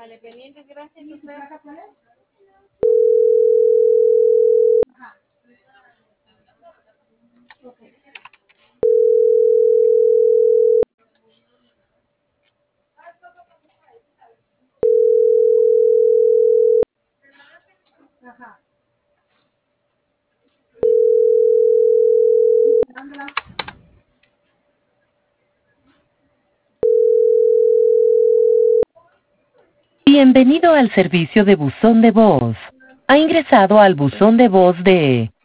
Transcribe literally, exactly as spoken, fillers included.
Bienvenido al servicio de buzón de voz. Ha ingresado al buzón de voz de